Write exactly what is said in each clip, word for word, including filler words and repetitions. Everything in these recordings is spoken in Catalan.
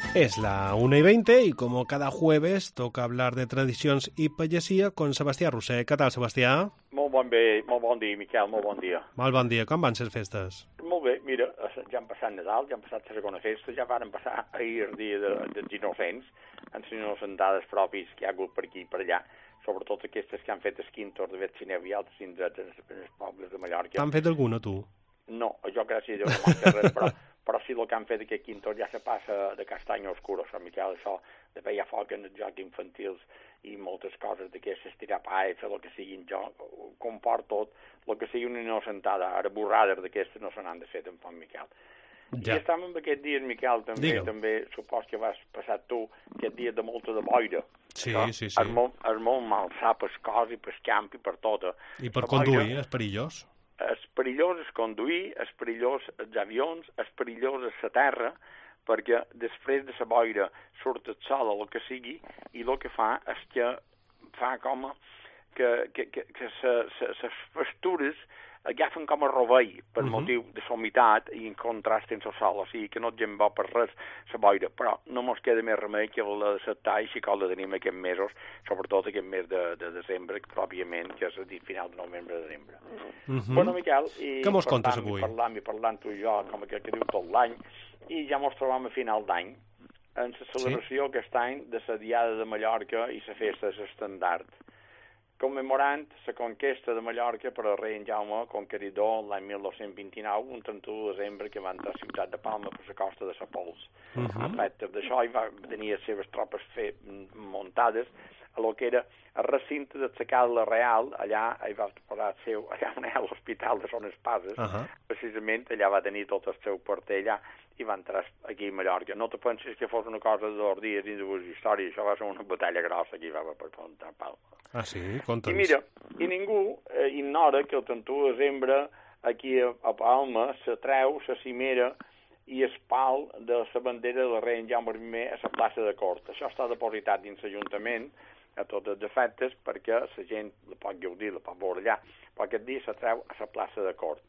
Es la una y veinte y como cada jueves toca hablar de tradicions i pagesia con Sebastià Roser. Què tal, Sebastià? Molt bon, bé, molt bon dia, Miquel, molt bon dia. Molt bon dia. Com van ser festes? Molt bé, mira, ja han passat Nadal, ja han passat la segona festa, ja varen passar ahir el dia de, dels innocents, en les innocentades propis que hi ha hagut per aquí i per allà, sobretot aquestes que han fet esquintos de Betxineu i altres indrets en els pobles de Mallorca. T'han fet alguna, tu? No, jo gràcies a Déu no m'han fet res, però, però sí el que han fet aquest quintos ja se passa de castany oscur, això, Miquel, això de veia foc en els jocs infantils i moltes coses d'aquestes, tirar pa i fer el que siguin jo, comport tot, el que sigui una innocentada, ara borrades d'aquestes no se n'han de fer tampoc, Miquel. Ja. I estàvem aquest dia, Miquel, també, Digue'm. també supos que vas passar tu, aquest dia de molta de boira. Sí, això, sí, sí. És molt, és molt malsà per cos i per camp i per tot. I per conduir, és perillós. És perillós és conduir, és perillós els avions, és perillós és la terra, perquè després de la boira surt el sol o el que sigui, i el que fa és que fa com que, que, que, que les pastures agafen com a rovell per uh-huh. motiu de la humitat i en contrast amb el sol, o sigui que no és gent bo per res la boira, però no mos queda més remei que la d'acceptar i si cal la tenim aquests mesos, sobretot aquest mes de, de desembre, pròpiament, que és el final de novembre de desembre. Uh-huh. Bueno, Miquel, i què mos contes avui? I parlant, i parlant tu i jo, com que, que diu tot l'any, i ja mos trobam a final d'any, en la celebració sí? aquest any de la Diada de Mallorca i la festa de l'estandard, commemorant la conquesta de Mallorca per al rei en Jaume Conqueridor l'any mil dos-cents vint-i-nou, un trenta-u de desembre, que va entrar a la ciutat de Palma per la costa de la Pols. Uh -huh. A efectes d'això, hi va tenir les seves tropes fe, muntades a lo que era el recinte de la Cala Real, allà hi va posar el seu, allà on hi ha l'hospital de Son Espases, uh -huh. precisament allà va tenir tot el seu porter allà, i va entrar aquí a Mallorca. No te pensis que fos una cosa de dos dies i de dues històries, això va ser una batalla grossa que hi va per Ponta Palma. Ah, sí? Conta'ns. I mira, i ningú eh, ignora que el trenta-u de desembre aquí a, a Palma se treu la cimera i el pal de la bandera del rei en Jaume primer a la plaça de Cort. Això està depositat dins l'Ajuntament a tots els efectes perquè la gent la pot gaudir, la pot veure allà, però aquest dia se treu a la plaça de Cort.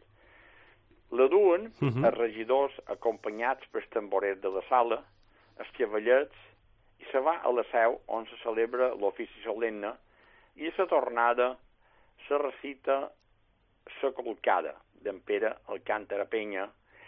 La duen uh -huh. els regidors acompanyats pels tamborers de la sala, els cavallets, i se va a la seu on se celebra l'ofici solemne i a la tornada se recita la colcada d'en Pere Alcàntara Penya,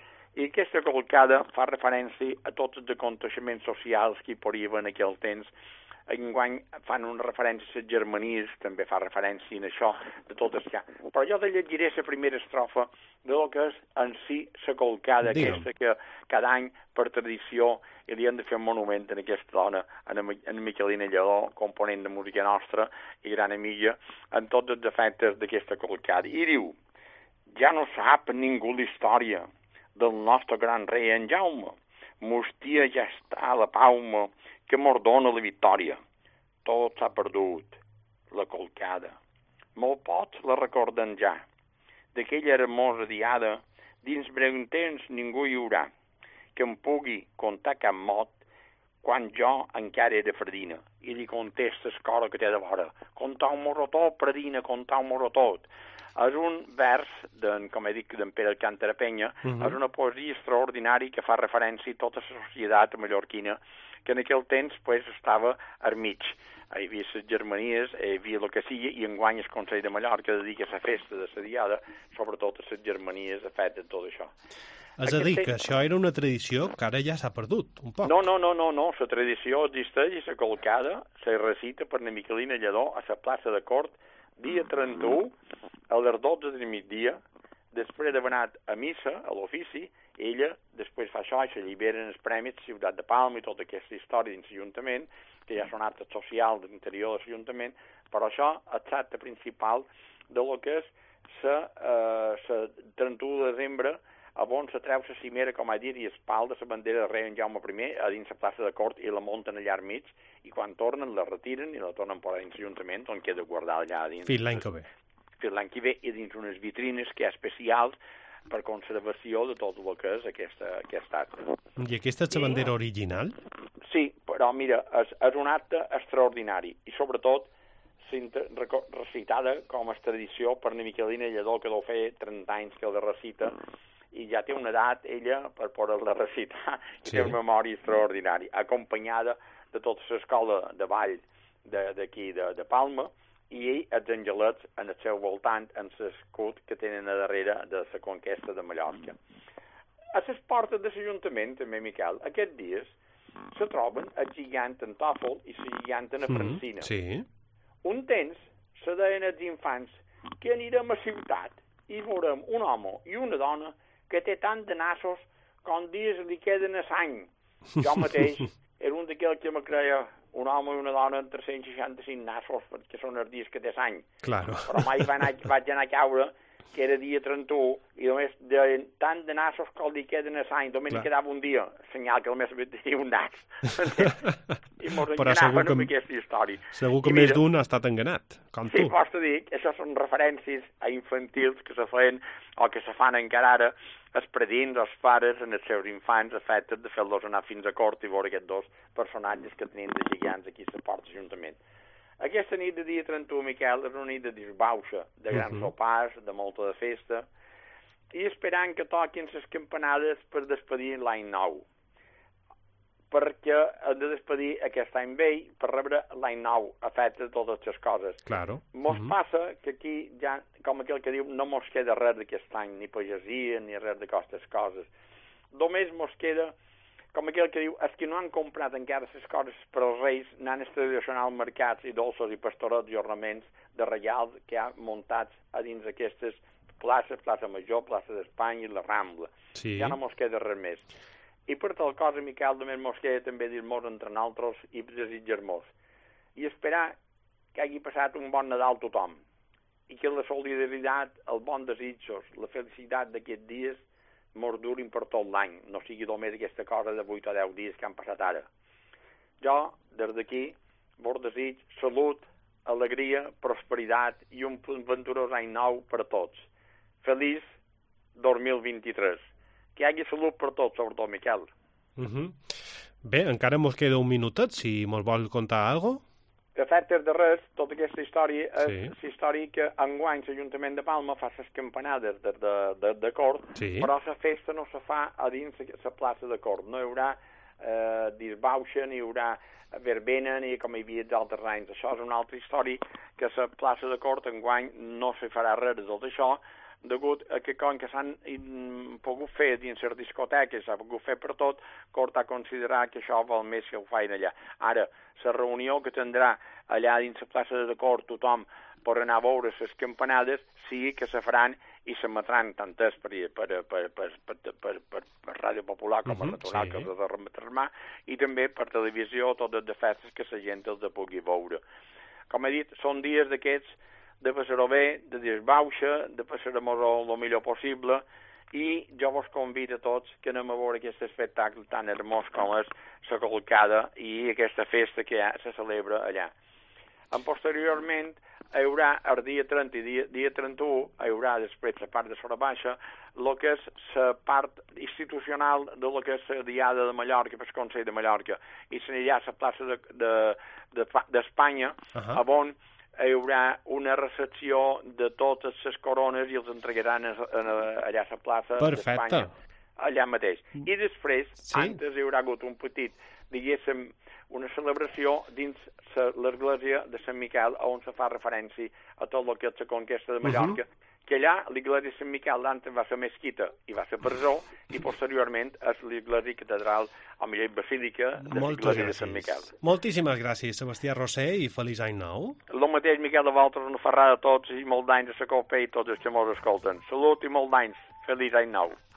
i aquesta colcada fa referència a tots els aconteixements socials que hi podria haver en aquell temps. Enguany fan una referència a les germanies, també fa referència a això, de tot el que... Però jo te llegiré la primera estrofa de lo que és en si la colcada aquesta que cada any, per tradició, li han de fer un monument en aquesta dona, en, en Miquelina Lledó, component de música nostra i gran amiga, en tots els efectes d'aquesta colcada. I diu: ja no sap ningú la història del nostre gran rei en Jaume, Mustia ja està a la Palma, que m'ordona la victòria. Tot s'ha perdut, la colcada. Molt pocs la recorden ja. D'aquella hermosa diada, dins breu temps ningú hi haurà que em pugui contar cap mot quan jo encara era fredina. I li contesta el cor que té de vora: contau-m'ho tot, predina, contau-m'ho tot. És un vers, de, com he dit, d'en Pere Alcàntara Penya, uh -huh. és una poesia extraordinària que fa referència a tota la societat mallorquina, que en aquell temps pues, estava al mig. Hi havia les germanies, hi havia el que sigui, i enguany el Consell de Mallorca dedica la festa de la Diada, sobretot a les germanies, a fet de tot això. És a dir, que això era una tradició que ara ja s'ha perdut, un poc. No, no, no, no, no. La tradició existeix i la colcada se recita per la Miquelina Lledó a la plaça de Cort, dia trenta-u, a les dotze del migdia, després d'haver anat a missa, a l'ofici, ella després fa això i s'alliberen els premis de Ciutat de Palma i tota aquesta història dins l'Ajuntament, que ja són actes socials de l'interior de l'Ajuntament, però això és l'acte principal de lo que és la eh, trenta-u de desembre, on se treu la cimera, com ha dit, i es pal de la bandera de rei en Jaume primer a dins la plaça de Cort i la munten allà al mig, i quan tornen la retiren i la tornen per dins l'Ajuntament, on queda guardada allà dins. Fins l'any que ve. Fins l'any que ve, i dins unes vitrines que hi ha especials per conservació de tot el que és aquesta, aquest acte. I aquesta és la bandera I... original? Sí, però mira, és, és un acte extraordinari, i sobretot recitada com a tradició per la Miquelina Lledó, que deu fer trenta anys que el recita, i ja té una edat, ella, per poder-la recitar, i Sí. té una memòria extraordinària, acompanyada de tota l'escola de ball d'aquí, de, de, de Palma, i els angelets en el seu voltant, en l'escut que tenen a darrere de la conquesta de Mallorca. A les portes de l'Ajuntament, també, Miquel, aquests dies se troben el gigant en Tòfol i la gigant en Francina. Mm, sí. Un temps se deien els infants que anirem a ciutat i veurem un home i una dona que té tant de nassos com dies li queden a l'any. Jo mateix era un d'aquells que me creia un home i una dona amb tres-cents seixanta-cinc nassos, perquè són els dies que té l'any. Claro. Però mai va anar, vaig anar a caure que era dia trenta-u, i només de, tant de nassos que li queden a l'any, només li quedava un dia, senyal que només tenia un nas. I mos enganaven amb aquesta història. Segur que I més mira, d'un ha estat enganat, com sí, tu. Sí, pots dir, això són referències a infantils que se feien o que se fan encara ara els predins, els pares, en els seus infants, a efectes de fer-los anar fins a cort i veure aquests dos personatges que tenien de gegants aquí a la porta de l'Ajuntament. Aquesta nit de dia trenta-u, Miquel, és una nit de disbauxa, de grans uh -huh. sopars, de molta de festa, i esperant que toquin les campanades per despedir l'any nou. Perquè hem de despedir aquest any vell per rebre l'any nou, a fet de totes les coses. Claro. Mos uh -huh. passa que aquí ja, com aquell que diu, no mos queda res d'aquest any, ni pagesia, ni res d'aquestes coses. Només mos queda, com aquell que diu, els que no han comprat encara les coses per als reis, n'han els tradicionals mercats i dolços i pastorets i ornaments de reials que ha muntats a dins d'aquestes places, plaça Major, plaça d'Espanya i la Rambla. Sí. Ja no mos queda res més. I per tal cosa, Miquel, només mos queda també dir-nos entre nosaltres i desitjar-nos. I esperar que hagi passat un bon Nadal tothom. I que la solidaritat, el bon desitjos, la felicitat d'aquests dies mos durin per tot l'any. No sigui només aquesta cosa de vuit o deu dies que han passat ara. Jo, des d'aquí, vos desig salut, alegria, prosperitat i un venturós any nou per a tots. Feliç dos mil vint-i-tres. Que hi hagi salut per tots, sobretot, Miquel. Uh -huh. Bé, encara mos queda un minutet, si mos vol contar alguna cosa. De fet, des de res, tota aquesta història és sí. la història que enguany l'Ajuntament de Palma fa les campanades de, de, de, de cort, sí. però la festa no se fa a dins la plaça de cort. No hi haurà eh, disbauxa, ni hi haurà verbena, ni com hi havia d'altres anys. Això és una altra història, que la plaça de cort enguany no se farà res de tot això, degut a que com que s'han pogut fer dins les discoteques, s'ha pogut fer per tot, Cort ha considerat que això val més que ho feien allà. Ara, la reunió que tindrà allà dins la plaça de Cort tothom per anar a veure les campanades, sí que se faran i s'emetran tant és per, per, per, per, per, per, per, per Ràdio Popular com a uh-huh, Ratonal, sí. que és de remetre-mà, i també per televisió, totes de festes que la gent els pugui veure. Com he dit, són dies d'aquests de passar-ho bé, de disbauxa, de passar-ho el millor possible, i jo vos convido a tots que anem a veure aquest espectacle tan hermós com és la colcada i aquesta festa que ja se celebra allà. En posteriorment, hi haurà el dia trenta i dia, dia trenta-u, hi haurà després la part de Sora Baixa, el que és la part institucional de lo que és la Diada de Mallorca, per el Consell de Mallorca, i s'anirà a la plaça d'Espanya, de, de, de, uh-huh. on hi haurà una recepció de totes les corones i els entregaran a, a, allà a la plaça d'Espanya, allà mateix. I després, sí. antes hi haurà hagut un petit, diguéssim, una celebració dins l'església de Sant Miquel, on se fa referència a tot el que és la conquesta de Mallorca, uh-huh. que allà l'església de Sant Miquel d'antes va ser mesquita i va ser presó, i posteriorment és l'església catedral a millor basílica de l'església de Sant Miquel. Moltíssimes gràcies, Sebastià Roser, i feliç any nou. El mateix, Miquel, de vosaltres, una ferrada a tots i molt d'anys a la copa i tots els que mos escolten. Salut i molt d'anys. Feliç any nou.